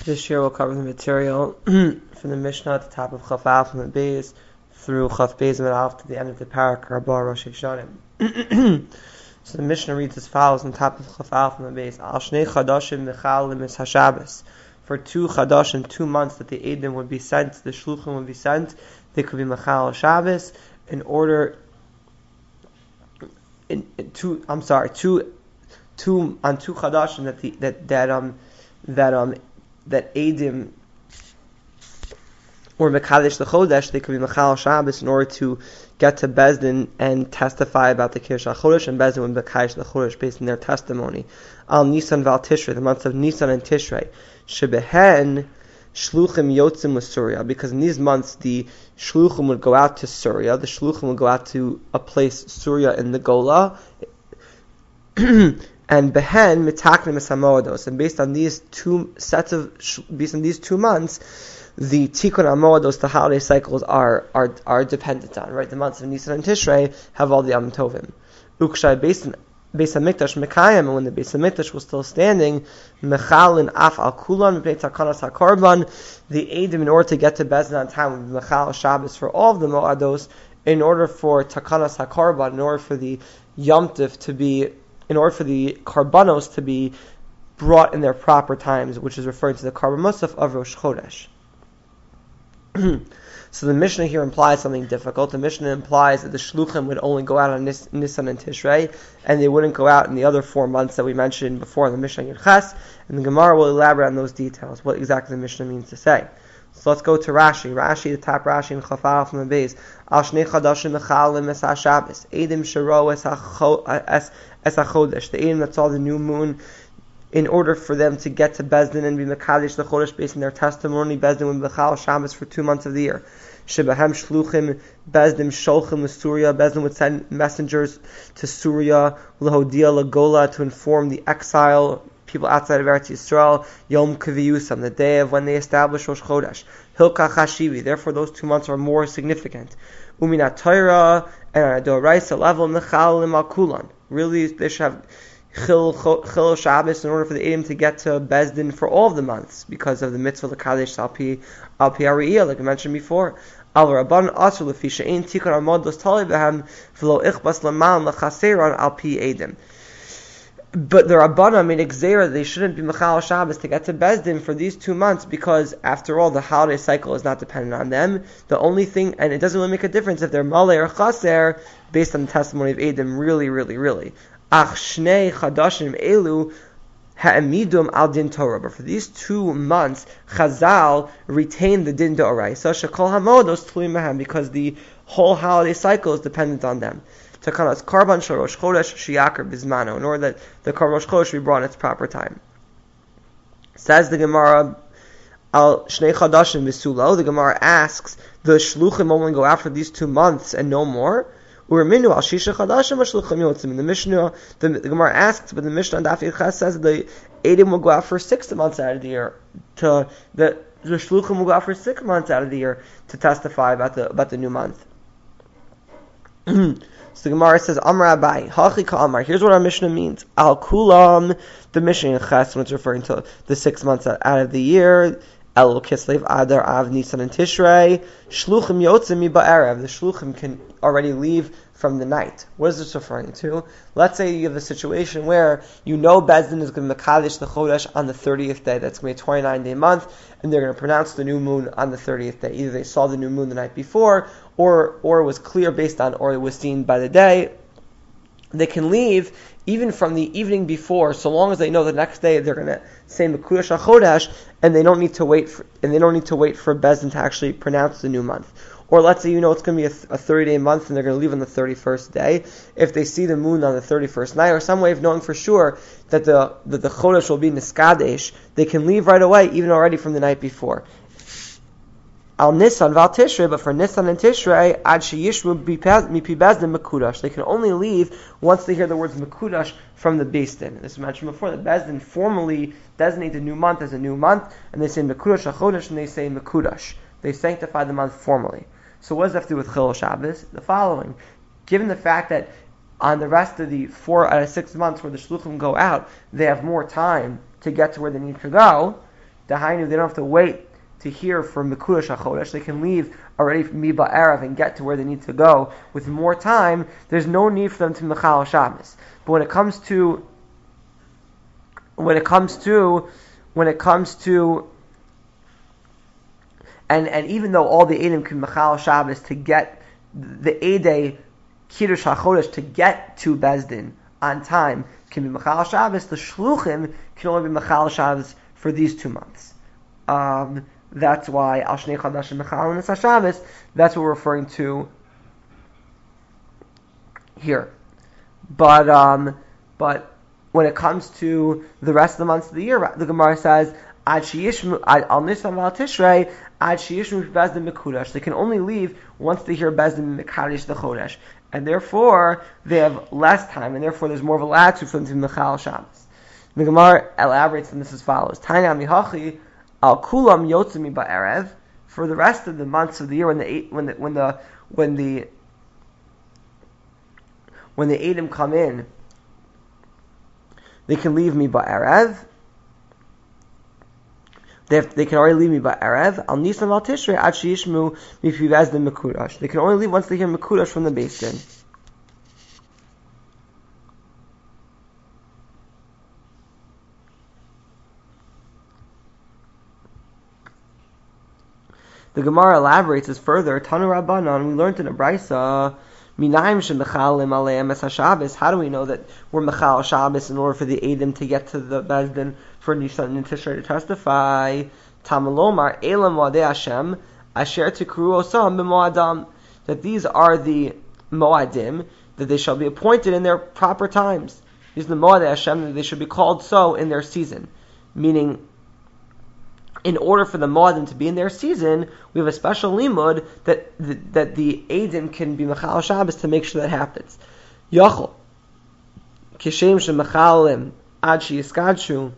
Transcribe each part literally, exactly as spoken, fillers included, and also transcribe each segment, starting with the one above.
This year we'll cover the material from the Mishnah at the top of Chaf Alf from the Beis through Chaf Beis and Alf to the end of the parak Rabba Rosh Hashanah. So the Mishnah reads as follows on top of Chaf Alf from the Beis: Al Shnei Chadashim Michal Lemis HaShabbos. For two Chadashim, two months that the Eidim would be sent, the Shluchim would be sent, they could be Michal Shabbos in order. In, in two, I'm sorry, two, two on two Chadashim that the that that um that um. that Eidim or Mekadesh the Chodesh, they could be Mechal Shabbos in order to get to Bezdin and testify about the Kiddush HaChodesh, and Bezdin would Mekadesh the Chodesh based on their testimony. Al Nisan Val Tishrei, the months of Nisan and Tishrei, Shebehen Shluchim Yotzim with Surya, because in these months the Shluchim would go out to Surya, the Shluchim would go out to a place Surya in the Gola. And behen mitaknim hamoados, and based on these two sets of, based on these two months, the tikkun hamoados, the holiday cycles are are are dependent on. Right, the months of Nisan and Tishrei have all the Yom Tovim. Ukshai based on Beis Hamikdash Mekayim, and when the Beis Hamikdash was still standing, Mechal and Af al Kulan Bnei Takanas HaKorban, the Eidim in order to get to Bezdin on time would be Mechal Shabbos for all of the Moados, in order for Takanas HaKorban, in order for the Yom Tov to be. In order for the karbanos to be brought in their proper times, which is referring to the karban musaf of Rosh Chodesh. So the Mishnah here implies something difficult. The Mishnah implies that the Shluchim would only go out on Nis- Nisan and Tishrei, and they wouldn't go out in the other four months that we mentioned before in the Mishnah Yud Ches, and the Gemara will elaborate on those details, what exactly the Mishnah means to say. So let's go to Rashi. Rashi, the top Rashi in Chaf Alf from the Beis. Al Shnei Chadashim Mechal Lemis HaShabbos. Eidim Shero Es HaChodesh. The Eidim that saw the new moon, in order for them to get to Bezdin and be Mekadesh the Chodesh based on their testimony, Bezdin would be Mechal Shabbos for two months of the year. Shebahem Shluchim Bezdin Sholchim L'Surya. Bezdin would send messengers to Surya, L'Hodia L'Gola, to inform the exile people outside of Eretz Yisrael, Yom Kiviyusam, the day of when they established Rosh Chodesh. Hilka Chashivi, therefore those two months are more significant. Uminat Torah and on a Doraisa level, Mechal Limakulan. Really, they should have Chil, Chil Shabbos in order for the Eidim to get to Bezdin for all of the months, because of the mitzvah L'Kadesh Alpi Alpi Ariyah, like I mentioned before. Al Rabban Asur L'Fi She'ein Tikun Amod Los Tali Behem V'lo Ichbas L'man L'Chaseron Alpi Eidim. But the Rabbana made a gzeira they shouldn't be Mechal Shabbos to get to Bezdin for these two months, because after all the holiday cycle is not dependent on them. The only thing, and it doesn't really make a difference if they're Malay or Chaser, based on the testimony of Eidim, really, really, really. Ach Shnei Chadashim Elu Ha'emidum Al Din Torah. But for these two months, Chazal retained the Din D'Oraisa, Shekol Hamodos Tluim Mehem, because the whole holiday cycle is dependent on them. Takanas Karban Shel Rosh Chodesh Sheyakar Bizmano, in order that the Karban Rosh Chodesh be brought in its proper time. Says the Gemara, Al Shnei Chadashim V'Sulo. The Gemara asks, the Shluchim only go out for these two months and no more? Urminu Al Shisha Chadashim Shluchim Yotzim. In the Mishnah, the, the Gemara asks, but the Mishnah on Daf Yud Ches says the Eidim will go out for six months out of the year. To the the Shluchim will go out for six months out of the year to testify about the about the new month. So the Gemara says, Amar Abai, Hachi Ka Amar. Here's what our Mishnah means. Al Kulam, the Mishnah in Ches, when it's referring to the six months out of the year, El Kislev Adar Av Nisan and Tishrei, Shluchim Yotzim Mi Ba'erev. The Shluchim can already leave from the night. What is this referring to? Let's say you have a situation where you know Bezdin is going to Mekadesh the Chodesh on the thirtieth day. That's going to be a twenty-nine day month, and they're going to pronounce the new moon on the thirtieth day. Either they saw the new moon the night before, or or it was clear based on, or it was seen by the day. They can leave even from the evening before, so long as they know the next day they're going to say Mekudesh HaChodesh, and they don't need to wait for, and they don't need to wait for Bezdin to actually pronounce the new month. Or let's say you know it's going to be a thirty-day month and they're going to leave on the thirty-first day. If they see the moon on the thirty-first night, or some way of knowing for sure that the that the Chodesh will be Niskadesh, they can leave right away, even already from the night before. Al Nisan Val Tishrei, but for Nisan and Tishrei, Ad Sheyishmu Mipi Bezdin Mekudash. They can only leave once they hear the words Mekudash from the Beis Din. This was mentioned before, that Bezdin formally designate the new month as a new month, and they say Mekudash HaChodesh, and they say Mekudash. They sanctify the month formally. So what does that have to do with Chil Shabbos? The following. Given the fact that on the rest of the four out of six months where the Shluchim go out, they have more time to get to where they need to go, Dahainu, they don't have to wait to hear from Mekudash HaChodesh. They can leave already from Miba Erev and get to where they need to go with more time. There's no need for them to Mechal Shabbos. But when it comes to, when it comes to, when it comes to, and and even though all the Eidim can Mechal Shabbos to get the Eidei Kiddush HaChodesh to get to Bezdin on time can be Mechal Shabbos, the Shluchim can only be Mechal Shabbos for these two months. Um, That's why Al Shnei Chadash and Mechal and Shabbos, that's what we're referring to here. But um, but when it comes to the rest of the months of the year, the Gemara says Ad Sheyishmu Al Nisan Val Tishrei Ad Sheyishmu Bezdin Mekudash. They can only leave once they hear Bezdin Mekadesh the Chodesh, and therefore they have less time, and therefore there's more of a latitude for them to be Mechal Shabbos. The Gemara elaborates on this as follows: Tanya Mihachi Al kulam yotzimi ba'erev. For the rest of the months of the year, when the when the when the when the when the Eidim come in, they can leave me ba'erev. They have, they can already leave me ba'erev. Al nisan al tishrei ad sheyishmu mipi bezdin mekudash. They can only leave once they hear mekudash from the Beis Din. The Gemara elaborates as further. Tanu Rabbanan, we learned in a brisa, Minaim shemechalim aleim es haShabbos. How do we know that we're mechal Shabbos in order for the Eidim to get to the Bezdin for Nisan and Tishrei to testify? Tamalomar elam moadei Hashem asher tikru osam b'moadam. That these are the moadim that they shall be appointed in their proper times. These are the moadei Hashem that they should be called so in their season, meaning, in order for the Moadim to be in their season, we have a special limud that the, that the Eidim can be Mechal Shabbos to make sure that happens. Yachol Kishem shemechalim ad sheyiskadshu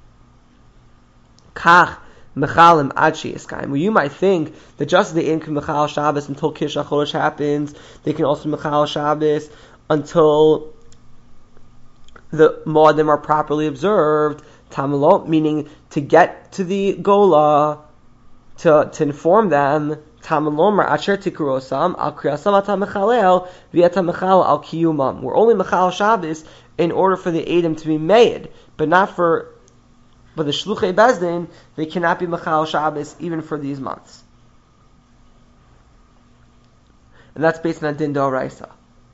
kach mechalim ad sheyiskayim. Well, you might think that just the Eidim can Mechal Shabbos until Kiddush HaChodesh happens. They can also Mechal Shabbos until the Moadim are properly observed. Tamalot, meaning to get to the Gola, to to inform them. Tamalomer asher tikurosam al kriyasam ata mechalel v'eta mechal al kiyumam. We're only mechal Shabbos in order for the Eidim to be made, but not for, but the Shluchei Bezdin, they cannot be mechal Shabbos even for these months. And that's based on Din D'Oraisa.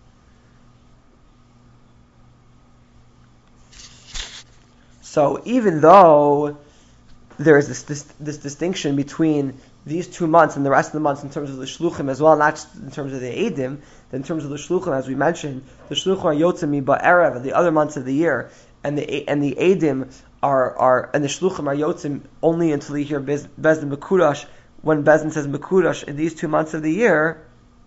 So even though there is this, this this distinction between these two months and the rest of the months in terms of the shluchim as well, not just in terms of the Eidim, but in terms of the shluchim, as we mentioned, the shluchim are yotzim ba'erev, the other months of the year, and the and the Eidim are are and the shluchim are yotzim only until you hear Bezdin Mekudash. When Bezdin says Mekudash in these two months of the year,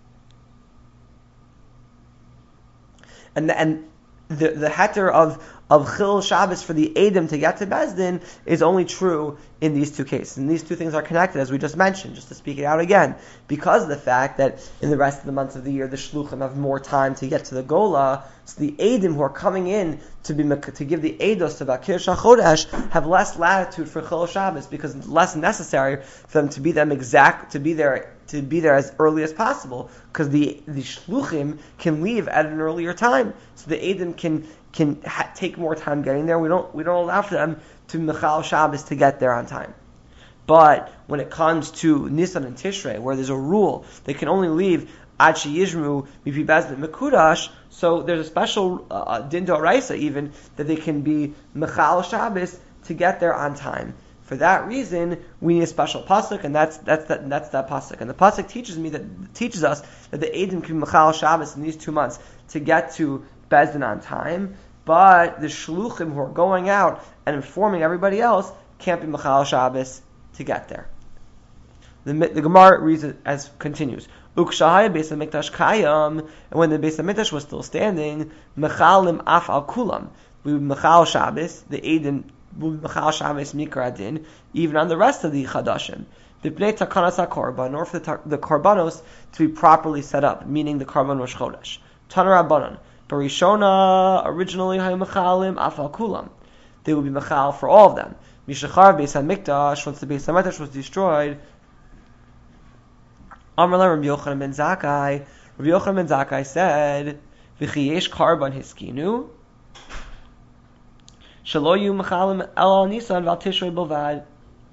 and the, and the the heter of of Chil Shabbos for the Eidim to get to Bezdin is only true in these two cases. And these two things are connected, as we just mentioned, just to speak it out again, because of the fact that in the rest of the months of the year, the Shluchim have more time to get to the Gola, so the Eidim who are coming in to be to give the Eidos to Bakir Shachodesh have less latitude for Chil Shabbos, because it's less necessary for them to be them exact, to be there to be there as early as possible, because the the Shluchim can leave at an earlier time, so the Eidim can can ha- take more time getting there. We don't we don't allow for them to Mechal Shabbos to get there on time. But when it comes to Nisan and Tishrei, where there's a rule, they can only leave Ad Sheyishmu Mipi Bezdin Mekudash, so there's a special uh, Din D'Oraisa even, that they can be Mechal Shabbos to get there on time. For that reason, we need a special pasuk, and that's that's that that's that pasuk. And the pasuk teaches me that teaches us that the Eidim can be Mechal Shabbos in these two months to get to Bezdin on time, but the Shluchim who are going out and informing everybody else can't be Mechal Shabbos to get there. The, the Gemara reads it as continues. Ukshahaya Beis HaMikdash Kayam, and when the Beis HaMikdash was still standing, Mechalim Af Al Kulam, we would Mechal Shabbos, the Eidim would Mechal Shabbos Mikra Adin, even on the rest of the Chadashim. The Bnei Takanas HaKorban, in order for the, the Korbanos to be properly set up, meaning the Korban Rosh Chodesh. Tana Rabbanan, Barishona, originally Hayom Mechalim Af Al Kulam. they would be machal for all of them. Mishachar Beis HaMikdash, once the Beis HaMikdash was destroyed, Amar le Rabbi Yochanan ben Zakkai, Rabbi Yochanan ben Zakkai said, V'chi yesh karban hiskinu, shelo yu mechalim el Nisan v'al Tishrei bilvad.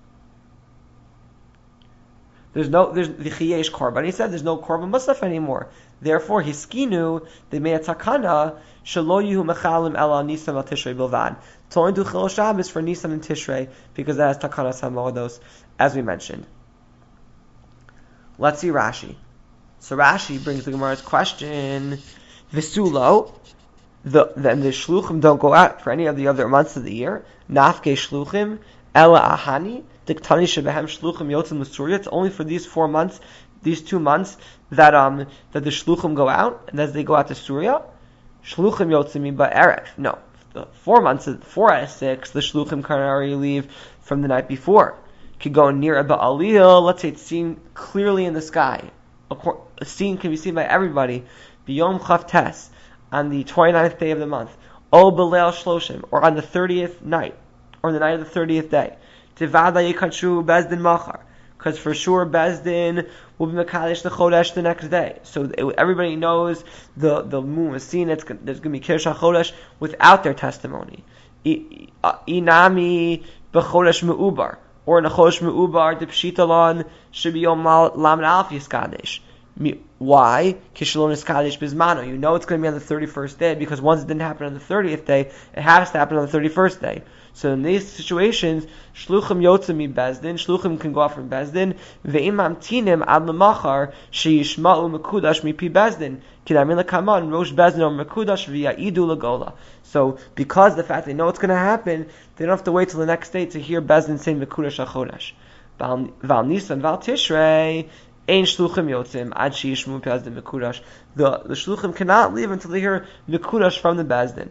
There's no, there's the chiyesh korban. He said there's no korban musaf anymore. Therefore, hiskinu, they made a takana, shelo yuhu mechalim ela Nisan val Tishrei bilvad. To only do chil Shabbos for Nisan and Tishrei, because that is takana samodos, as we mentioned. Let's see Rashi. So Rashi brings the Gemara's question, Visulo, the, then the shluchim don't go out for any of the other months of the year. Nafke shluchim, ela ahani, diktani shebehem shluchim yotzim l'surya. It's only for these four months, these two months, that um that the shluchim go out, and as they go out to Surya, shluchim yotzim ba'erev. No, the four months, four out of six, the shluchim can already leave from the night before. Could go near a ba'aliyah, let's say it's seen clearly in the sky. A scene can be seen by everybody. B'yom chavtes, on the twenty-ninth day of the month. O b'leil shloshim, or on the thirtieth night, or the night of the thirtieth day. Tivada yikachu bezdin machar, because for sure bezdin will be mekadesh the chodesh the next day. So it, everybody knows the, the moon was seen. It's there's going to be kiddush chodesh without their testimony. Inami b'chodesh meubar, or in a chodesh meubar the pshitalon should be yom lamed alf yiskadesh. Why? Kishalon is Kaddish Bismano. You know it's going to be on the thirty-first day, because once it didn't happen on the thirtieth day, it has to happen on the thirty-first day. So in these situations, Shluchim Yotzim mi Bezdin, Shluchim can go out from Bezdin, Ve'im Amtinim ad lemachar, Sheyishma'u Mekudash mi pi Bezdin, Kidamin lekaman, Rosh Bezdin or Mekudash v'ya'idu legola. So because the fact they know it's going to happen, they don't have to wait till the next day to hear Bezdin saying Mekudash HaChodesh. Val Nisan, Val Tishrei, Ein shluchim yotzim ad sheyishmu bezdin mekudash. The the shluchim cannot leave until they hear mekudash from the bezdin.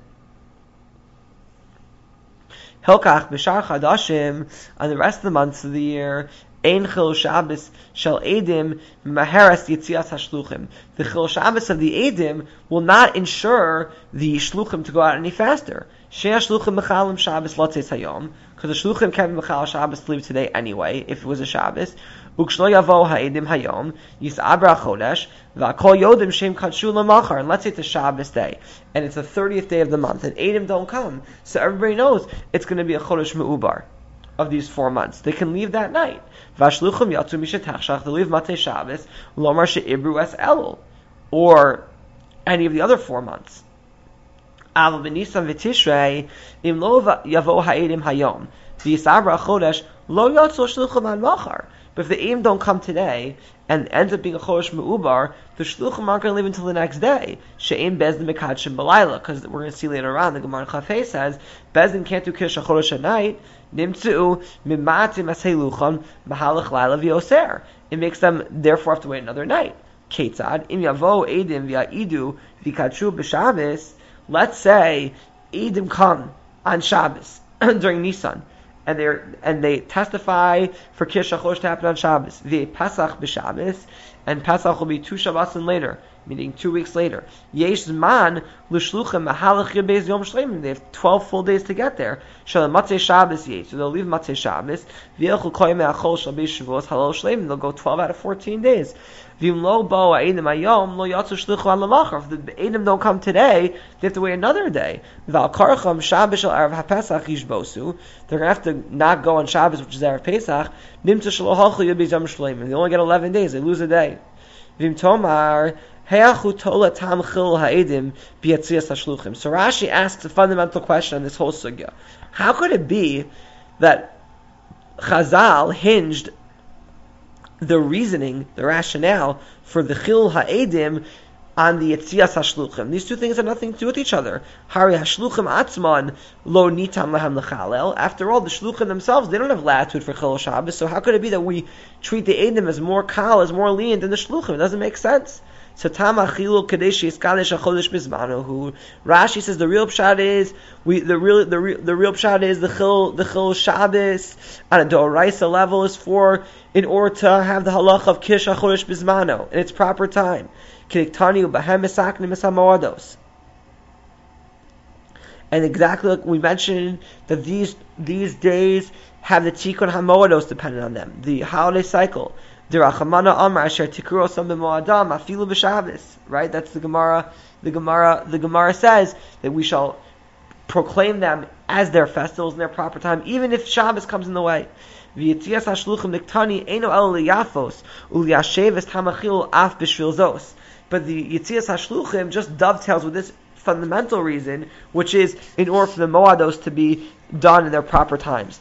Hilkach b'shar chadashim, and the rest of the months of the year, ein chil Shabbos shel edim maheres yitzias hashluchim. The chil Shabbos of the edim will not ensure the shluchim to go out any faster. Shei shluchim mechalim Shabbos lotzes hayom, because the shluchim can't be mechal Shabbos to leave today anyway if it was a Shabbos. Ukshlo yavo ha'edim hayom yisabra chodesh v'akol yodim shem kadshu lemachar. And let's say it's a Shabbos day and it's the thirtieth day of the month and edim don't come, so everybody knows it's going to be a chodesh meubar of these four months. They can leave that night. Vashluchim yatzu mishetachshach. They leave Matei Shabbos lomar she'ibru es elul, or any of the other four months. Aval b'Nisan v'Tishrei im lo yavo ha'edim hayom v'yisabra chodesh lo yatzu shluchim ad machar. But if the aim don't come today and ends up being a chodesh meubar, the shluchim aren't going to leave until the next day. She'im bezdin mekadshim b'layla, because we're going to see later on the Gemara in Chafei says bezdin can't do kiddush chodesh at night. Nimtzu mimatim ashelucham b'halach layla v'yoser. It makes them therefore have to wait another night. Ketzad im yavo edim v'ya'idu v'kadshu b'Shabbos. Let's say edim come on Shabbos during Nisan, and they and they testify for Kiddush HaChodesh to happen on Shabbos. The Pesach b'Shabbos, and Pesach will be two Shabbosim later, meaning two weeks later. Yesh zman l'shluchim mahalach yibez yom shleimim. They have twelve full days to get there. Shalom Matzei Shabbos yesh, so they'll leave Matzei Shabbos. V'yelchu koyim me'achol shal beis Shavuos halal shleimim. They'll go twelve out of fourteen days. V'im lo bo ha'edim hayom lo yatzu shluchu al lamachar. If the edim don't come today, they have to wait another day. V'al karcham Shabbos shel Erev HaPesach yishbosu. They're going to have to not go on Shabbos, which is Erev Pesach. Nimtzu shelo halchu yibez yom shleimim. They only get eleven days. They lose a day. V'im tomar so Rashi asks a fundamental question on this whole sugya. How could it be that Chazal hinged the reasoning, the rationale for the Chil Ha'edim on the Yetzias HaShluchim? These two things have nothing to do with each other. Hari HaShluchim Atzman Lo Nitam Lahem Lechalel. After all, the Shluchim themselves, they don't have latitude for Chil Shabbos, so how could it be that we treat the Edim as more kal, as more lenient than the Shluchim? It doesn't make sense. So Tama Chilu Kadesh Yiskalish HaChodesh Bizmanu. Who Rashi says the real pshat is we the real the real the real pshat is the Chil the Chil Shabbos on a Doraisa level is for in order to have the halacha of Kish HaChodesh Bizmanu in its proper time. Kidiktani Ubahem Misaknim Misamoados. And exactly like we mentioned that these these days have the Tikkun HaMoados dependent on them, the holiday cycle. Right? That's the Gemara. The Gemara. The Gemara says that we shall proclaim them as their festivals in their proper time, even if Shabbos comes in the way. The But the Yitzias HaShluchim just dovetails with this fundamental reason, which is in order for the Moados to be done in their proper times.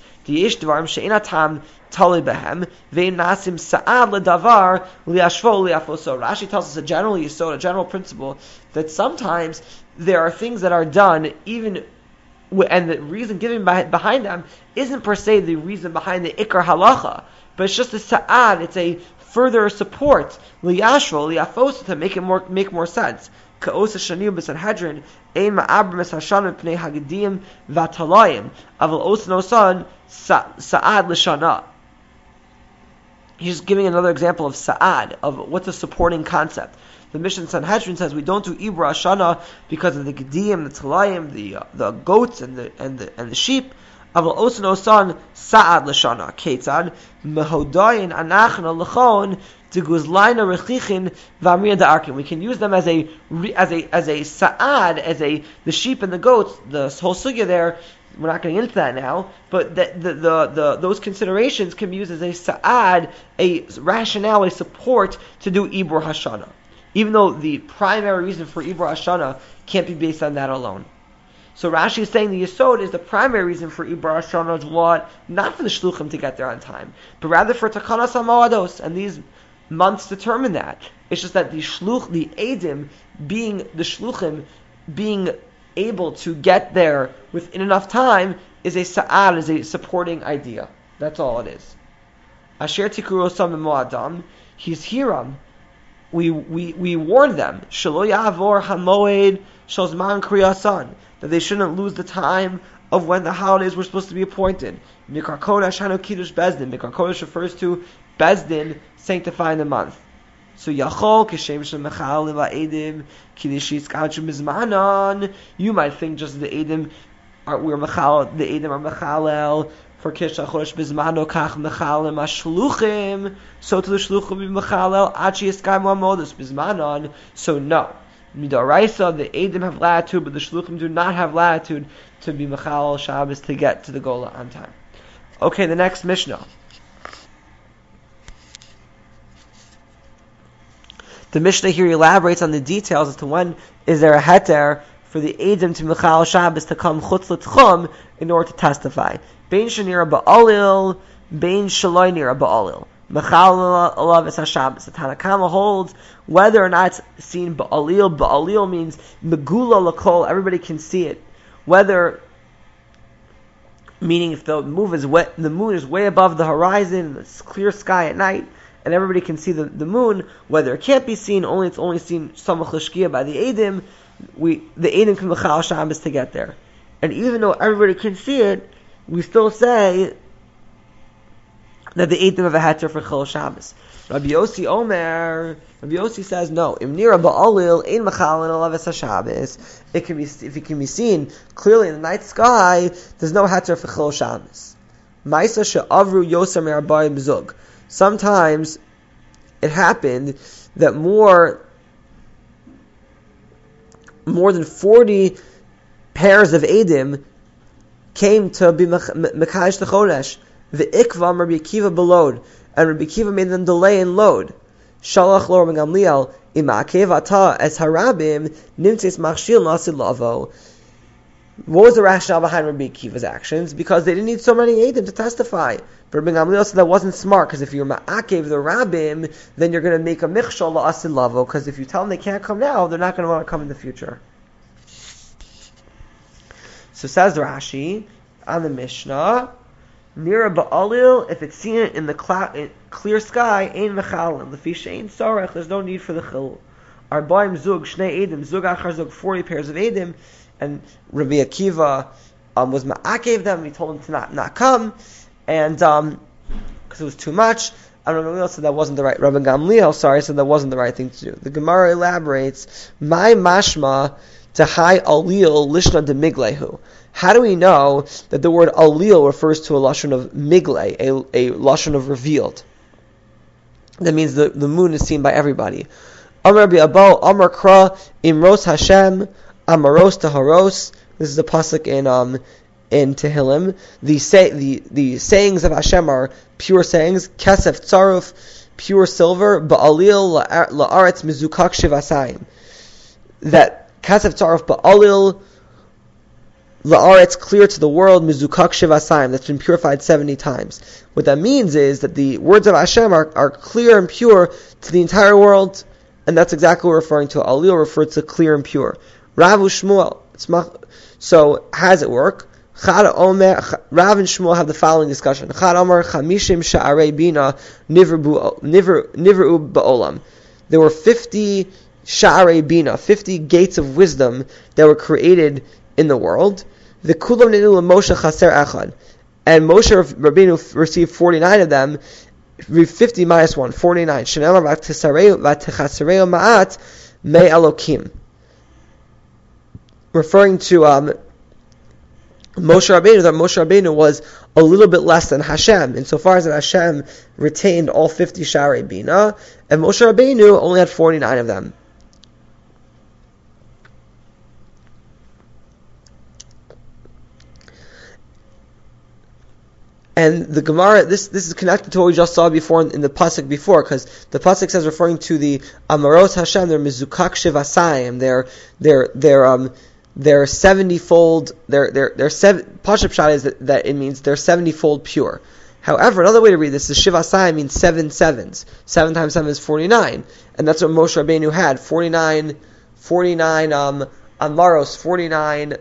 Rashi tells us a general yisod, a general principle, that sometimes there are things that are done even, and the reason given behind them isn't per se the reason behind the ikar halacha, but it's just a sa'ad, it's a further support, liyashvo, liyafos, to make it more make more sense. Ka'os hashaniu b'sanhedrin, ein ma'abrim es hashanah pnei hagedim v'atalayim, aval os nosan sa'ad l'shana. He's giving another example of sa'ad, of what's a supporting concept. The Mishnah Sanhedrin says we don't do Ibra Hashanah because of the Gedim, the Talayim, the uh, the goats and the and the and the sheep. Aval osan osan sa'ad l'shana. Ketzad mehodayin anachna l'chon teguzlayna rechichin v'amriya da'arkin. We can use them as a as a as a sa'ad, as a the sheep and the goats. The whole sugya there. We're not getting into that now, but the, the, the, the, those considerations can be used as a sa'ad, a rationale, a support to do Ibra Hashanah. Even though the primary reason for Ibra Hashanah can't be based on that alone. So Rashi is saying the Yesod is the primary reason for Ibra Hashanah is what? Not for the Shluchim to get there on time, but rather for Takanas HaMoados, and these months determine that. It's just that the Shluch, the Eidim, being the Shluchim, being able to get there within enough time is a sa'ad, is a supporting idea. That's all it is. Asher tikuru osam mo'adam, he's hiram. We we we warn them, shelo ya'avor hamoed shel zman kriyasan, that they shouldn't lose the time of when the holidays were supposed to be appointed. Mikar Kodesh hanu kiddush bezdin. Mikar Kodesh refers to bezdin sanctifying the month. So Yachol Kishem Shem Mechal Edim Kiddushis Kachum Mizmanan. You might think just the Edim are we're Mechal, the Edim are Mechalel for Kisha Chodesh Bizmano Kach Mechalem Ashluchim. So to the Shluchim be Mechalel Achi Eskai Moamodus Bizmanan. So no, Midoraisa the Edim have latitude, but the Shluchim do not have latitude to be Mechal Shabbos to get to the Gola on time. Okay, the next Mishnah. The Mishnah here elaborates on the details as to when is there a heter for the Eidim to Mechal Shabbos to come chutz l'tchum in order to testify. Bein shenira ba'alil, bein shaloi nira ba'alil. Mechal alav es ha-Shabbos. The Tanna Kama holds whether or not it's seen ba'alil. Ba'alil means megula l'kol, everybody can see it. Whether, meaning if the moon is way, the moon is way above the horizon, it's clear sky at night, and everybody can see the, the moon, whether it can't be seen, only it's only seen samach l'shkia by the Eidim, we, the Eidim can Mechal Shabbos to get there. And even though everybody can see it, we still say that the Eidim have a heter for Chol Shabbos. Rabbi Yossi Omer, Rabbi Yossi says, no, Im Nira Ba'alil, Ein Mechal and Alav Es Shabbos. It can be, if it can be seen clearly in the night sky, there's no heter for Chol Shabbos. Ma'isa she'avru Yosem Merbayim Zug. Sometimes it happened that more more than forty pairs of Eidim came to be Mekadosh the Chodesh. The Ikvam Rabbi Akiva belowed, and Rabbi Akiva made them delay in load. Shalach lo Rabbi Gamliel imakev ata es harabim nimtzis machshil nasi lavo. What was the rationale behind Rabbi Akiva's actions? Because they didn't need so many Eidim to testify. But Rabbi Gamliel said that wasn't smart, because if you're ma'akev the rabbim, then you're going to make a michshol la'asil lavo, because if you tell them they can't come now, they're not going to want to come in the future. So says Rashi on the Mishnah, Nira ba'alil, if it's seen in the cloud, in clear sky, ein mechalim, lefi she'ein sorech, there's no need for the chil. Arbaim zug, shnei Eidim, zug achar zug, forty pairs of Eidim, and Rabbi Akiva um, was ma'akev them, he told them to not, not come, and um, because it was too much, and Rabbi Gamliel said that wasn't the right. Rabbi Gamliel, sorry, said that wasn't the right thing to do. The Gemara elaborates, "My mashma to high alil lishna de miglehu. How do we know that the word alil refers to a lashon of migle, a, a lashon of revealed? That means the, the moon is seen by everybody. Amar bi'abo, Amar kra, imros Hashem, amaros taharos. This is the pasuk in um in Tehillim. The say the the sayings of Hashem are pure sayings. Kesef tzaruf, pure silver. Ba'alil la'aretz mizukak shivasayim. That kesef tzaruf ba'alil la'aretz, clear to the world, mizukak shivasayim, that's been purified seventy times. What that means is that the words of Hashem are, are clear and pure to the entire world, and that's exactly what we're referring to. Alil refers to clear and pure. Rav Shmuel. So how does it work? Rav and Shmuel have the following discussion. Chad Omer chamishim sha'arei bina nivru ba'olam. There were fifty sha'arei bina, fifty gates of wisdom that were created in the world. The kulam ninu Moshe chaser echad, and Moshe Rabbeinu received forty-nine of them. fifty minus one, forty-nine. Shenamar v'techasareu ma'at me Elokim, referring to um, Moshe Rabbeinu, that Moshe Rabbeinu was a little bit less than Hashem, insofar as that Hashem retained all fifty Sha'arei Bina, and Moshe Rabbeinu only had forty-nine of them. And the Gemara, this this is connected to what we just saw before in, in the pasuk before, because the pasuk says, referring to the Amaros Hashem, they're mizukak shivasayim, they're they're they're um they're seventy-fold, they're they're they're seven. Pashup shot is that, that it means they're seventy-fold pure. However, another way to read this is shivasayim means seven sevens. Seven times seven is forty-nine, and that's what Moshe Rabbeinu had. forty-nine, forty-nine um Amaros, forty-nine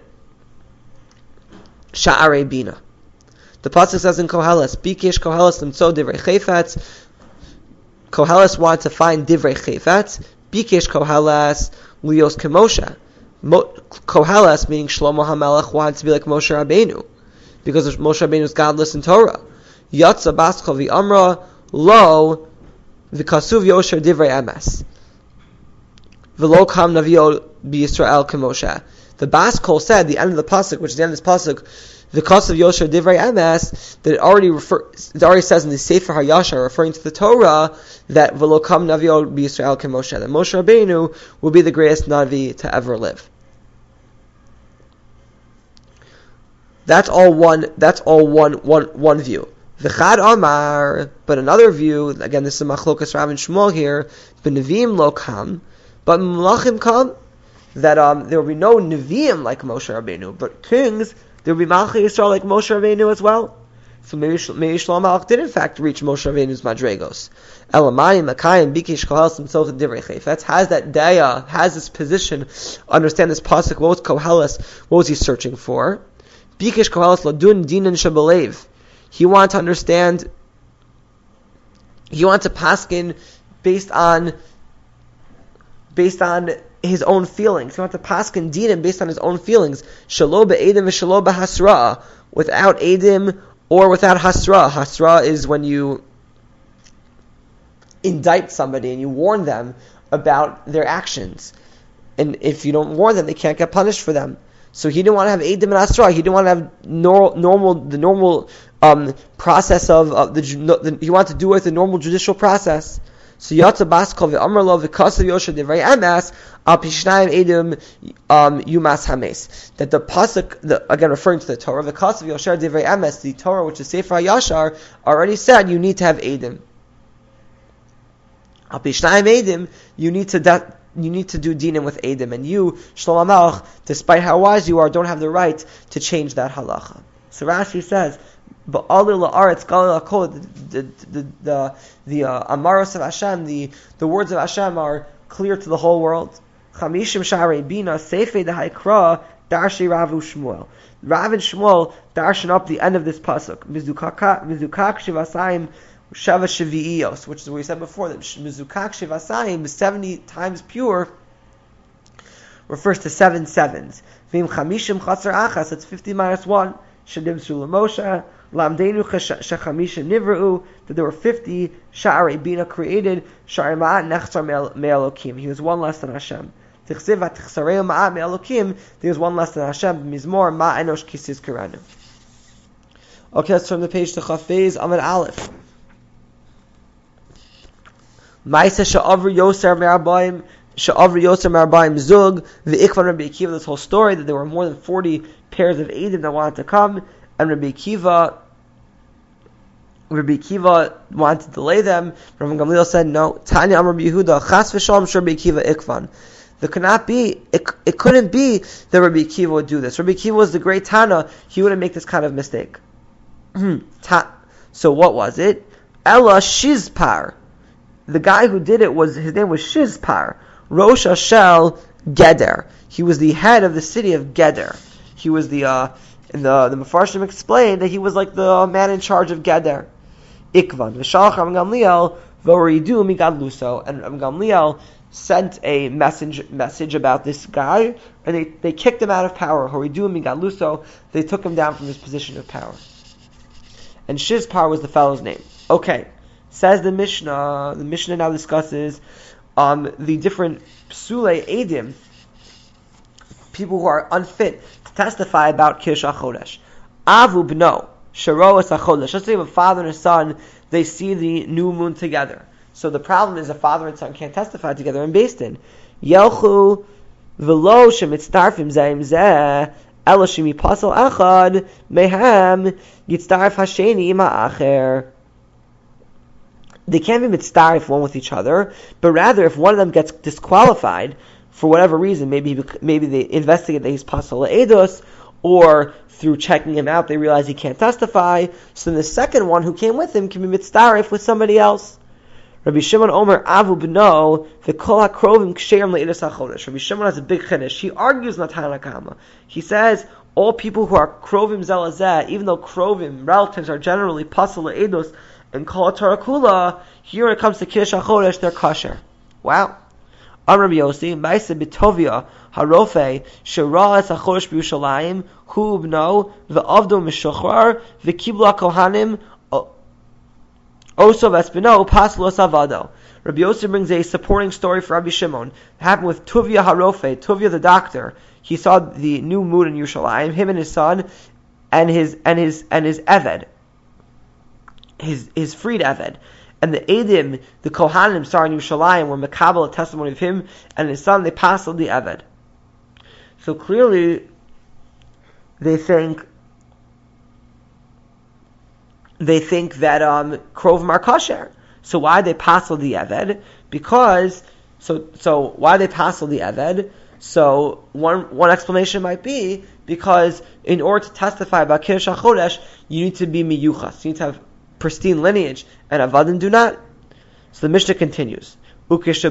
Sha'arei Bina. The pasuk says in Koheles, Bikish Koheles limtzo divrei chayfetz. Koheles wanted to find divrei chayfetz. Bikish Koheles lios kemoshe. Mo- Koheles, meaning Shlomo HaMelech, wanted to be like Moshe Rabbeinu, because Moshe Rabbeinu is godless in Torah. Yatsa baschol v'amra lo v'kasuv yosher divrei emes v'lo kam navio b'Yisrael kemoshe. The Baskol said, the end of the pasuk, which is the end of this pasuk, the cost of Yosher Divrei Emes, that it already refer, it already says in the Sefer HaYashar, referring to the Torah, that V'lo kam Navio b'Yisrael k'Moshe, that Moshe Rabbeinu will be the greatest Navi to ever live. That's all one. That's all one. One. One view. V'chad Amar, but another view. Again, this is Machlokas Rav and Shmuel here. B'Neviim lo kam, but Malachim kam. That um, there will be no Nevi'im like Moshe Rabbeinu, but kings, there will be Malchei Yisrael like Moshe Rabbeinu as well. So maybe, maybe Shlomo Malach did in fact reach Moshe Rabbeinu's Madregos. Elamai, Makayim, Bikish, Koheles, and Soch, Divrei Chayfetz has that daya, has this position, understand this pasuk. What was Koheles? What was he searching for? Bikish, Koheles, Ladun, Dinan, Shabalev. He wanted to understand, he wanted to paskin based on, based on his own feelings. He wanted to paskin dinim based on his own feelings. Shalo be'edim v'shalo b'hasra, without edim or without hasra. Hasra is when you indict somebody and you warn them about their actions, and if you don't warn them, they can't get punished for them. So he didn't want to have edim and hasra. He didn't want to have nor, normal the normal um, process of, of the, the. He wanted to do it with the normal judicial process. So Yatza Baskol v'Amrlo v'Kasav Yosher Divrei Emes Al Pishnayim Edim um, Yumas Hames. That the pasuk, the, again referring to the Torah, the Kasav Yosher Divrei Emes, the Torah which is Sefer HaYashar, already said you need to have Edim. Al Pishnayim Edim, you need to da, you need to do dinim with Edim, and you Shlomo Malach, despite how wise you are, don't have the right to change that halacha. So Rashi says, but the the the the, the uh, amaros of Hashem, the, the words of Hashem are clear to the whole world. Chamishim Sha'arei Bina Seifei Dehaikra Darshi Rav Shmuel. Rav and Shmuel darshan up the end of this pasuk. Mizukak Shivasayim Shava Shavi'iyos, which is what we said before, that Mizukak Shivasayim is seventy times pure, refers to seven sevens. Vim Chamishim Chatzar Achas, it's fifty minus one. Shadim Sula Moshe. Lamdenu shechamisha nivreu, that there were fifty Sha'arei Bina created. Sha'arei Ma'at Nechzar Me'elokim. He was one less than Hashem. There's one less than Hashem. Mizmor ma enosh kisis karanu. Okay, let's turn the page to Chafez Amud Aleph. Ma'isa she'avri yoser me'arbaim she'avri yoser me'arbaim zug ve'ikvan Rabbi Akiva. This whole story that there were more than forty pairs of Eidim that wanted to come, and Rabbi Akiva, Rabbi Akiva wanted to delay them. Rabbi Gamliel said, "No." Tanya Amar Yehuda Chas v'Shalom Shor Rabbi Akiva ikvan. There cannot be. It, it couldn't be that Rabbi Akiva would do this. Rabbi Akiva was the great Tana. He wouldn't make this kind of mistake. So what was it? Ella Shizpar. The guy who did it was, his name was Shizpar, Rosh Hashel Geder. He was the head of the city of Geder. He was the, uh, and the, the Mefarshim explained that he was like the man in charge of Geder. Ikvan. V'shalach Rabbi Gamliel v'oridu migadluso. And Rabbi Gamliel sent a message, message about this guy, and they, they kicked him out of power. Horidu migadluso. They took him down from his position of power. And Shizpar was the fellow's name. Okay. Says the Mishnah, the Mishnah now discusses um, the different Psulei Eidim, people who are unfit to testify about Kiddush HaChodesh. Avu b'no, Sharoas HaChodesh. Let's say a father and a son, they see the new moon together. So the problem is a father and son can't testify together in Beis Din. Yelchu v'lo shemitztarfim zayim zeh, ela shemipasal echad, mehem yitztarf hasheni ima acher. They can't be mitzdarif one with each other, but rather if one of them gets disqualified for whatever reason, maybe maybe they investigate that he's pasal eidos, or through checking him out they realize he can't testify, so then the second one who came with him can be mitzdarif with somebody else. Rabbi Shimon Omer Avu B'no v'kol hakrovim ksherim le'idas hachodesh. Rabbi Shimon has a big chiddush. He argues Natan Hakama. He says all people who are krovim zelazeh, even though krovim relatives are generally pasal eidos and Kol Torah Kula, here when it comes to Kiddush HaChodesh, they're kosher. Wow. Am Rabbi Yossi, Ma'aseh B'Tovia, Harofe, Shira'as HaChodesh B'Yushalayim, Hu B'no, V'Avdo Mishochar, V'Kiblu HaKohanim, Oso V'Espino, Paslo Savado. Rabbi Yossi brings a supporting story for Rabbi Shimon. It happened with Tuvia Harofe, Tuvia the doctor. He saw the new moon in Yerushalayim, him and his son, and his, and his, and his Eved. His his freed Eved, and the Eidim, the Kohanim, saw in Yerushalayim were Mekabel, a testimony of him and his son. They passed the Eved. So clearly, they think they think that um, Krovim are kosher. So why they pass the Eved? Because so so why they pass the Eved? So one one explanation might be because in order to testify about Kiddush HaChodesh, you need to be miyuchas. You need to have pristine lineage, and Avadim do not. So the Mishnah continues. But when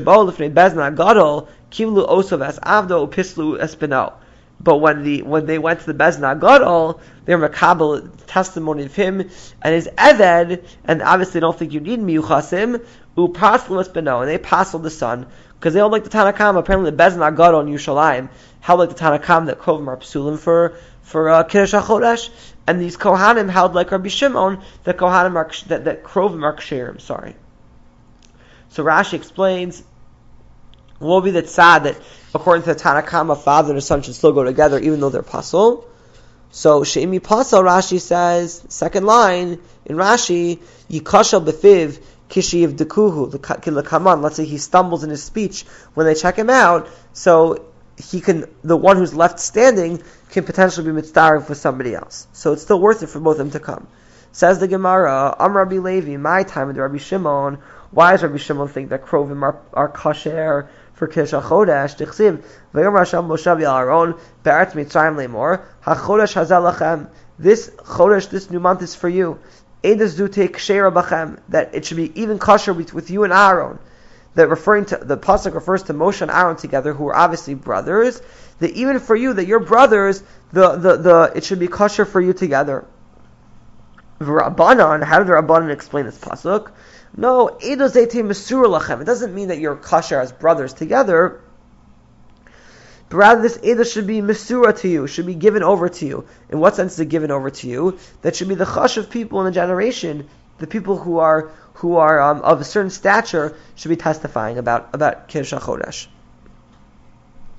the when they went to the Bezna Gadol, they were makabel testimony of him and his Eved, and obviously don't think you need miyuchasim. Upaslu espino, and they passed the son because they don't like the Tanakam. Apparently, the Bezna Gadol in Yerushalayim held like the Tanakam that Krovim are psulim for for uh, Kiddush HaChodesh. And these Kohanim held like Rabbi Shimon that Kohanim are that, that Krovim are ksherim. Sorry. So Rashi explains what will be the tzad that according to the Tanakam, a father and a son should still go together even though they're pasul. So she'imi pasal, Rashi says, second line in Rashi, yikashal befiv kishiv dekuhu l'kaman. Let's say he stumbles in his speech when they check him out, so he can, the one who's left standing can potentially be mitzdarif with somebody else. So it's still worth it for both of them to come. Says the Gemara, Am Rabbi Levi, my time with Rabbi Shimon. Why does Rabbi Shimon think that Krovim are, are kosher for Kiddush HaChodesh? Tichsiv, V'yom Hashem Moshe v'Aaron, Be'eretz Mitzrayim le'mor, HaChodesh hazeh lachem. This Chodesh, this new month is for you. Eidos dute kshera bachem, that it should be even kosher with, with you and Aaron. That referring to, the pasuk refers to Moshe and Aaron together, who are obviously brothers. That even for you, that your brothers, the, the, the, it should be kosher for you together. Rabbanan, how did the Rabbanan explain this pasuk? No, Eidos Eitei Mesura Lachem. It doesn't mean that you're kosher as brothers together, but rather this Eidos should be Mesura to you, should be given over to you. In what sense is it given over to you? That should be the chash of people in the generation, the people who are who are um, of a certain stature should be testifying about, about Kiddush HaChodesh.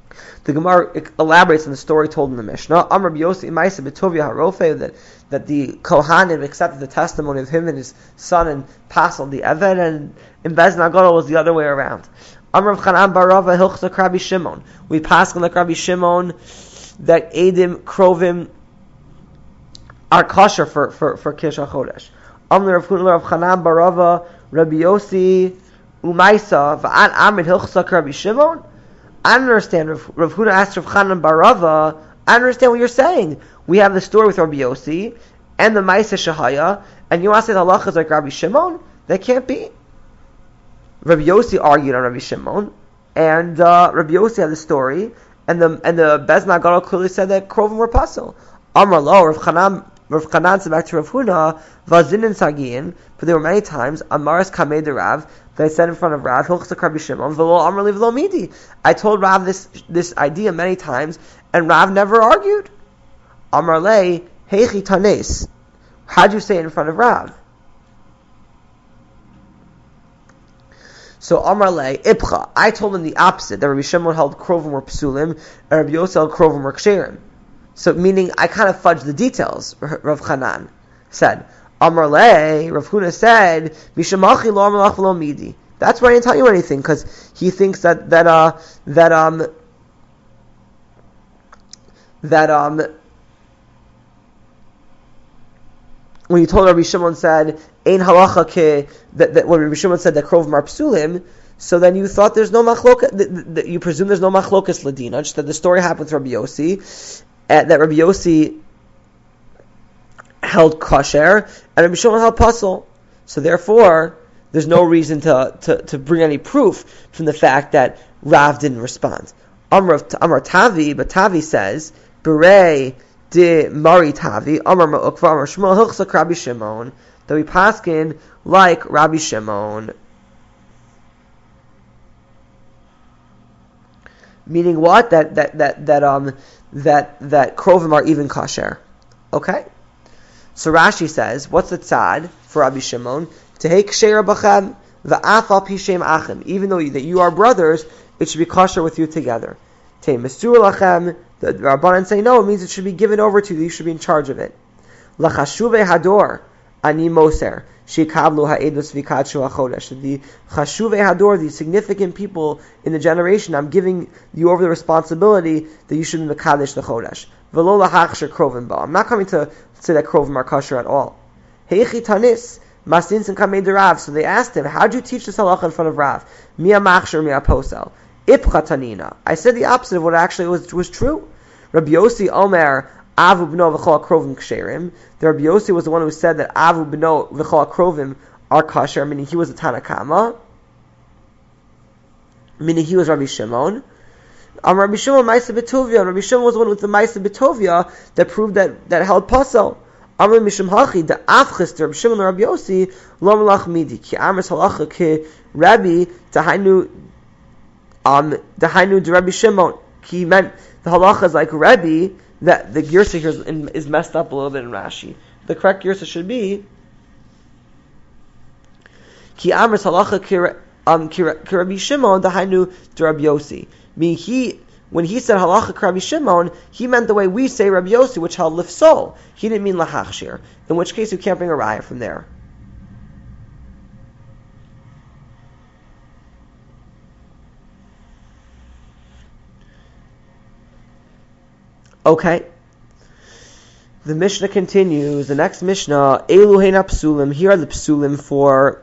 The Gemara elaborates on the story told in the Mishnah. Amar B'Yosi Maisa B'Tovia Harofe, that that the Kohanim accepted the testimony of him and his son and passed on the Eved, and in Bez Nagadol was the other way around. Amar Chanan Barava Hilchzak Rabbi Shimon. We passed on like Rabbi Shimon that Edim Krovim are kosher for for for Kish HaChodesh. Amar Rav Huna Rav Chanan Barava Rabbi Yosi Umaisa V'an Amid Hilchzak Rabbi Shimon. I don't understand. Rav, Rav Huna asked Rav Chanan Barava, I don't understand what you're saying. We have the story with Rabbi Yossi and the Maisa Shahaya, and you want to say the halacha is like Rabbi Shimon? That can't be. Rabbi Yossi argued on Rabbi Shimon, and uh, Rabbi Yossi had the story, and the and the Bez Nagadol clearly said that Krovim were pasul. Amar lo, Rav Chanan, Rav Chanan said back to Rav Huna, Vazin and Sagiin, but there were many times, Amaris Kamei de Rav, that I said in front of Rav, Hilchzak Rabbi Shimon, V'lo Amar li v'lo midi. I told Rav this this idea many times, and Rav never argued. Amar le, Heichi Tanes. How'd you say it in front of Rav? So Amar le, Ipcha. I told him the opposite, that Rabbi Shimon held Krovim were psulim, and Rabbi Yossi held Krovim were ksherim. So meaning, I kind of fudged the details, Rav Chanan said. Amar le, Rav Huna said, Mishamachi lo amalach v'lo midi. That's why I didn't tell you anything, because he thinks that, that, uh, that, um, that, um, when you told Rabbi Shimon said, Ein halacha ke, that, that when Rabbi Shimon said that Krovim are psulim, so then you thought there's no machlokas, that, that you presume there's no machlokas ladina, just that the story happened with Rabbi Yossi, uh, that Rabbi Yossi held kosher, and Rabbi Shimon held pasul. So therefore, there's no reason to, to, to bring any proof from the fact that Rav didn't respond. Amar, Amar Tavi, but Tavi says, Berei de Mari Tavi, Amar Ma'ukva, Amar Shmuel Hilchzak Rabbi Shimon, that we paskin like Rabbi Shimon. Meaning what? That that that that um that that Krovim are even kosher. Okay? So Rashi says, what's the tzad for Rabbi Shimon? Tehei ksher b'chem v'af al pi shem achem. Even though you, that you are brothers, it should be kosher with you together. Tehei mesur lachem. The Rabbanan say no, it means it should be given over to you. You should be in charge of it. L'chashuvei hador ani moser shekablu ha'edus v'kadshu ha'chodesh. The chashuvei hador, the significant people in the generation, I'm giving you over the responsibility that you should be mekadesh the chodesh. V'lo lahachsher krovim ba. I'm not coming to say that Krovim are kosher at all. Heichi tanis, masin sin kamei de Rav. So they asked him, how'd you teach this halacha in front of Rav? Mia machsher, mia posel. Ipcha tanina. I said the opposite of what actually was was true. Rabbi Yossi Omer, Avu b'no v'chol krovim ksherim. The Rabbi Yossi was the one who said that Avu b'no v'chol krovim are kosher, meaning he was a Tanakama. Meaning he was Rabbi Shimon. Um, Rabbi Shimon Maisa B'Tovia. Rabbi Shimon was the one with the Maisa B'Tovia that proved that, that held pasal. Amr Mishum Hachi, the Afchis, Rabbi Shimon and Rabbi Yossi, Lo Melach Midi, Ki Amris Halacha Ki Rabbi, Tahainu, um, Tahainu de Rabbi Shimon. He meant the halacha is like Rabbi, that the Girsa here is, in, is messed up a little bit in Rashi. The correct Girsa should be, Ki Amris Halacha Ki, um, ki, ki Rabbi Shimon, Tahainu de Rabbi Yossi. Meaning he, when he said halacha Rabbi Shimon, he meant the way we say Rabbi Yossi, which held lifsol. He didn't mean lahachshir. In which case, you can't bring a raya from there. Okay. The Mishnah continues. The next Mishnah, Elu heina psulim. Here are the psulim for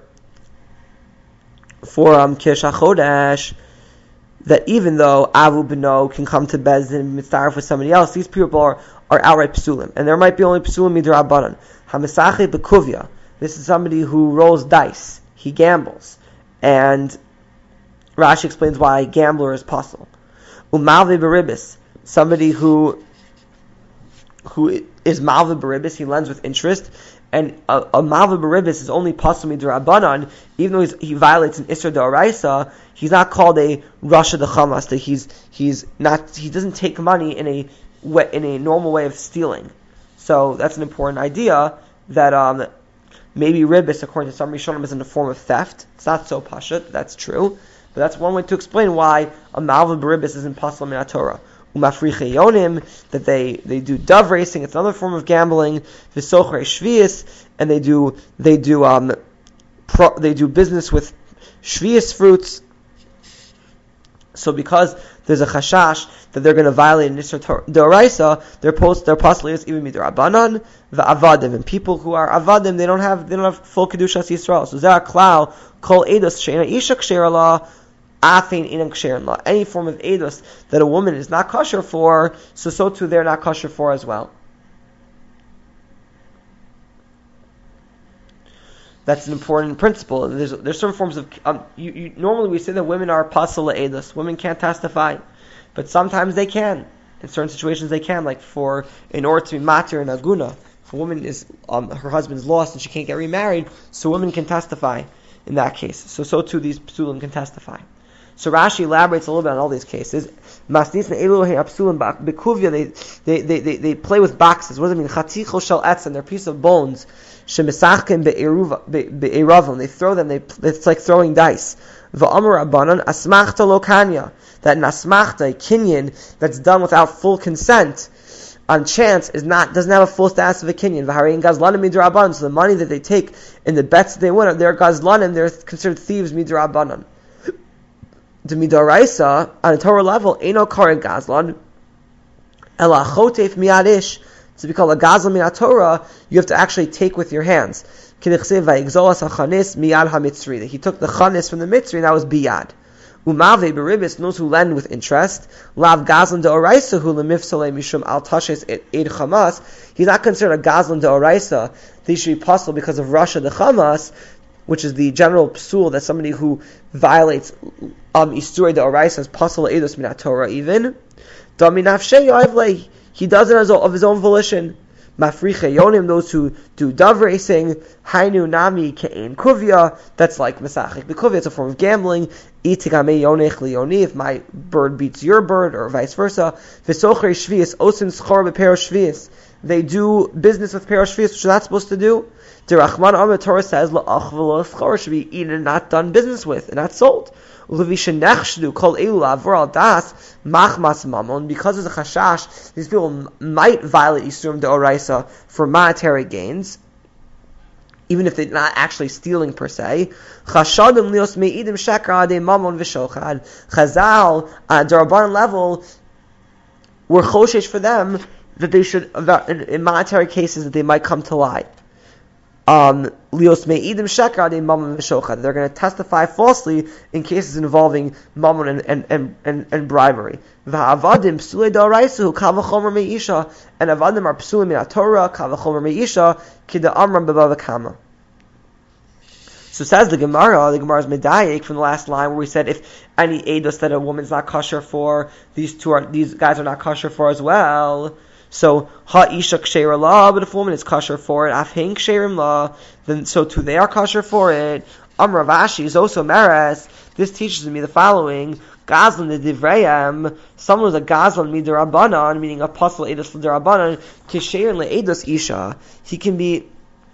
for um Kish HaChodesh. That even though Avu B'no can come to Bezdin and mitzaref with somebody else, these people are, are outright psulim. And there might be only psulim midrabanan. Hamisache B'kuvya. This is somebody who rolls dice. He gambles. And Rashi explains why a gambler is possible. Umalve B'ribis. Somebody who who is malve B'ribis, he lends with interest. And a, a malve B'ribis is only possible midrabanan, even though he's, he violates an Isser D'Oraisa. He's not called a Rasha D'Chamas. That he's he's not he doesn't take money in a way, in a normal way of stealing. So that's an important idea that um, maybe ribis, according to some Rishonim, is in the form of theft. It's not so pashut. That's true, But that's one way to explain why a malva beribis isn't possible in Torah. Umafriche yonim, that they, they do dove racing, it's another form of gambling. V'sochre shvius, and they do they do um pro, they do business with shvius fruits. So because there's a chashash that they're going to violate Nisr D'Oraisa, they're post they're possibly even midrabanan v'avadim, and people who are avadim, they don't have they don't have full kedushas Yisrael. So zera klau kol edus she'ena isha k'sher la afin inam k'sher la. Any form of edus that a woman is not kosher for, so so too they're not kosher for as well. That's an important principle. There's there's certain forms of um, you, you, normally we say that women are pasal edus. Women can't testify, but sometimes they can. In certain situations they can. Like for in order to be matir and aguna, if a woman is um, her husband's lost and she can't get remarried, so women can testify in that case. So so too these psulim can testify. So Rashi elaborates a little bit on all these cases. Masnis and Elohei Apsulim Bekuvia, they they they they play with boxes. What does it mean? Chaticho shel etzem, they're a piece of bones. Shemisachkim be'eravim, they throw them. They it's like throwing dice. Va'amar Rabbanan asmachta lokanya, that an asmachta, a kinyan that's done without full consent, on chance, is not doesn't have a full status of a kinyan. V'harein gazlanim midrabanan, so the money that they take in the bets that they win, they're gazlanim, they're considered thieves midrabanan. The midoraisa on a Torah level, eino karen gazlan, ela chotef miadish. To be called a gazlan min Torah, you have to actually take with your hands. K'dichsev vayigzolas hachanis miyad hamitzri. He took the chanis from the mitzri, and that was biyad. Umave beribis, those who lend with interest. Lav gazlan deoraisa hu lemifsalei mishum al tashes eid chamas. He's not considered a gazlan deoraisa. He should be possible because of Rasha the chamas, which is the general psul that somebody who violates um isturei deoraisa is possible edus min Torah even. Daminafshei yoivlei. He does it of his own volition. Mafriche yonim, those who do dove racing. Hainu nami ke'en kuvia. That's like mesachik bekuvia. It's a form of gambling. Itigame yonech liyoni. If my bird beats your bird, or vice versa. V'socher shvius osim schor bepero shvius. They do business with pero shvius, which you're not supposed to do. The Rachman Amar Torah says la'ach v'lo schor should be eaten and not done business with and not sold. Because there's a chashash, these people might violate Yisurim D'Oraisa for monetary gains, even if they're not actually stealing per se. Chashadim lios me'idim shekar adei mamon v'shochad. Chazal, on a D'Rabbanan level, were choshesh for them that they should, in monetary cases, that they might come to lie. Um, Lios me'idim shekar adei mamon v'shochad. They're going to testify falsely in cases involving mamon and, and, and, and, and bribery. V'ha'avadim psulei d'oraisa kavachomer me'isha. And avadim are psulei min Torah kavachomer me'isha kida amram b'bava kama. So says the Gemara, the Gemara's medayik from the last line where we said if any edus that a woman's not kosher for, these two are these guys are not kosher for as well. So ha'isha ksheira la, but if a woman is kosher for it, afhin ksherim la, then so too they are kosher for it. Amar Rashi is also meres. This teaches me the following: Gazlan the divrayim. Someone who's a gazlan midirabanan, meaning a apostle edus midirabanan, kisheir leedus isha. He can be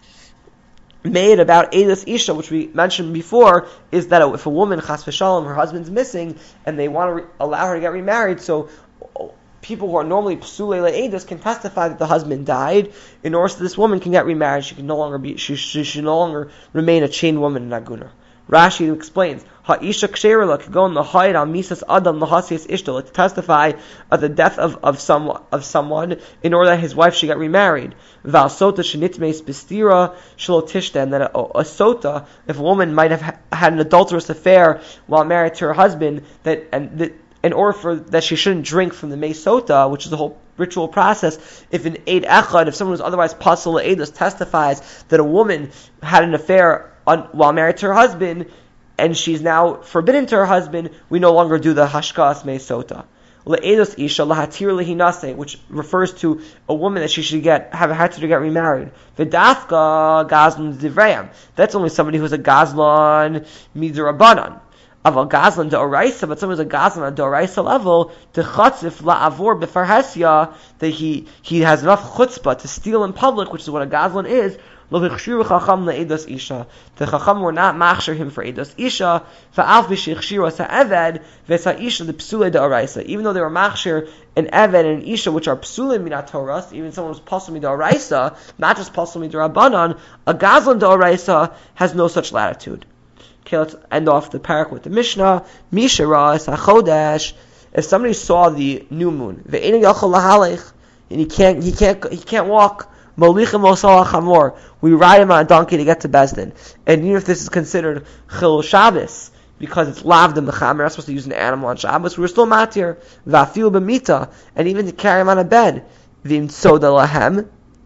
made about edus isha, which we mentioned before, is that if a woman chas v'shalom, her husband's missing, and they want to re- allow her to get remarried, so people who are normally psulei le'edus can testify that the husband died. In order so this woman can get remarried, she can no longer be, she, she should no longer remain a chained woman in Aguna. Rashi explains, ha'isha ksherila could go in the hide on misas adam lahasias ishtal to testify of the death of, of someone of someone in order that his wife should get remarried. Val sota shenitmeis bistira shelo tishta, and that a, a sota, if a woman might have ha- had an adulterous affair while married to her husband, that and that in order for that she shouldn't drink from the meisota, which is the whole ritual process, if an eid echad, if someone who's otherwise pasul le'edus testifies that a woman had an affair on, while married to her husband, and she's now forbidden to her husband, we no longer do the hashkas meisota. Le'edus isha lahatir lehinase, which refers to a woman that she should get have had to get remarried. V'dafka gazlan divrayim. That's only somebody who's a gazlan midrabanan. Aval gazlan deoraisa, but someone who's a gazlan at deoraisa level, the chatzif la'avor b'farhesya, that he he has enough chutzpah to steal in public, which is what a gazlan is. Lo hichshiru chacham le'edos isha. The chacham were not machshir him for edos isha. Va'alf v'shichshiru as ha'eved v'es ha'isha the psule de'oraisa. Even though they were machshir an eved and an isha, which are psule minat Torah, even someone who's pasul midoraisa, not just pasul midorabanan, a gazlan de'oraisa has no such latitude. Okay, let's end off the parak with the Mishnah. Mishara es hachodesh. If somebody saw the new moon, ve'enu yachol lahalech, and he can't, he can't, he can't walk. Molichem osal chamor. We ride him on a donkey to get to Bezdin. And even if this is considered chil Shabbos, because it's lavd and mechamer, we're not supposed to use an animal on Shabbos, we're still matir. Va'afil b'mita, and even to carry him on a bed. V'im soda lahem.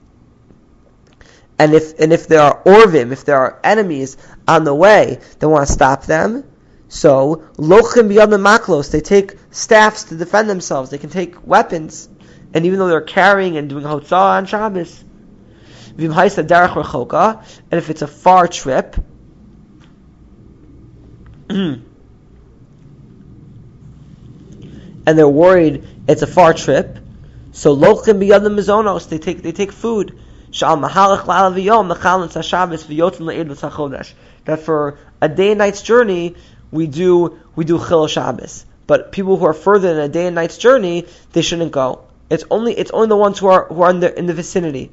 And if and if there are orvim, if there are enemies on the way that want to stop them, so lochim biyad maklos, they take staffs to defend themselves. They can take weapons, and even though they're carrying and doing hotzah on Shabbos, v'im haisa derech rechoka, and if it's a far trip, and they're worried it's a far trip, so lochim biyad mizonos, they take they take food. That for a day and night's journey, we do we do chil Shabbos. But people who are further than a day and night's journey, they shouldn't go. It's only it's only the ones who are who are in the in the vicinity.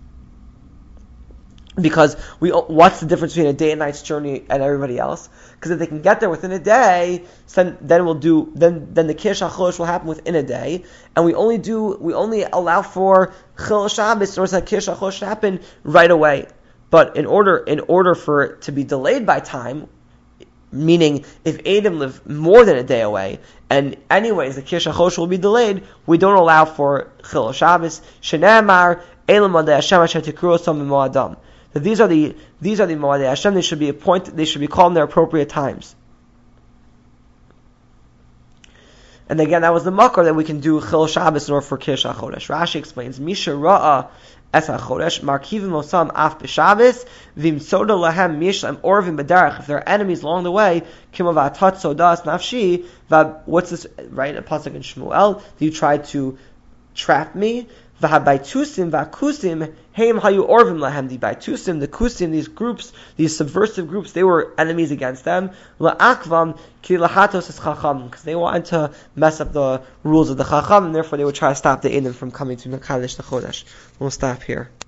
Because we, what's the difference between a day and night's journey and everybody else? Because if they can get there within a day, then then we'll do then then the Kiddush HaChodesh will happen within a day, and we only do we only allow for Chil Shabbos in order for that Kiddush HaChodesh to happen right away. But in order in order for it to be delayed by time, meaning if Adam live more than a day away, and anyways the Kiddush HaChodesh will be delayed, we don't allow for Chil Shabbos. Shene'amar Elam Adei Hashem Asher Tikru Osam B'Moadam. That these are the these are the Moadei Hashem. They should be appointed. They should be called in their appropriate times. And again, that was the makar that we can do Chil Shabbos in order for Kiddush HaChodesh. Rashi explains, Misha Ra'a Es HaChodesh Markivim Osam Af B'Shabbos Vim Soda Lahem Mishlam Orvim B'Darach. If there are enemies along the way, Kimav Atat Sodas Nafshi. What's this? Right, a pasuk in Shmuel. You tried to trap me. V'habaitusim v'akusim heim hayu orvim lahem. The baitusim, the kusim, these groups, these subversive groups, they were enemies against them. La'akvam ki lahatos es chacham, because they wanted to mess up the rules of the chacham, and therefore they would try to stop the Edom from coming to Mekadesh the Chodesh. We'll stop here.